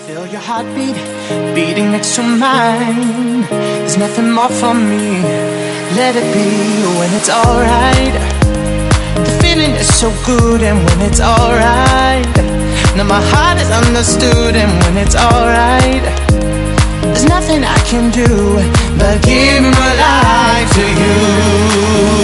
Feel your heartbeat beating next to mine. There's nothing more for me. Let it be when it's alright. The feeling is so good, and when it's alright. Now my heart is understood, and when it's alright, there's nothing I can do but give my life to you.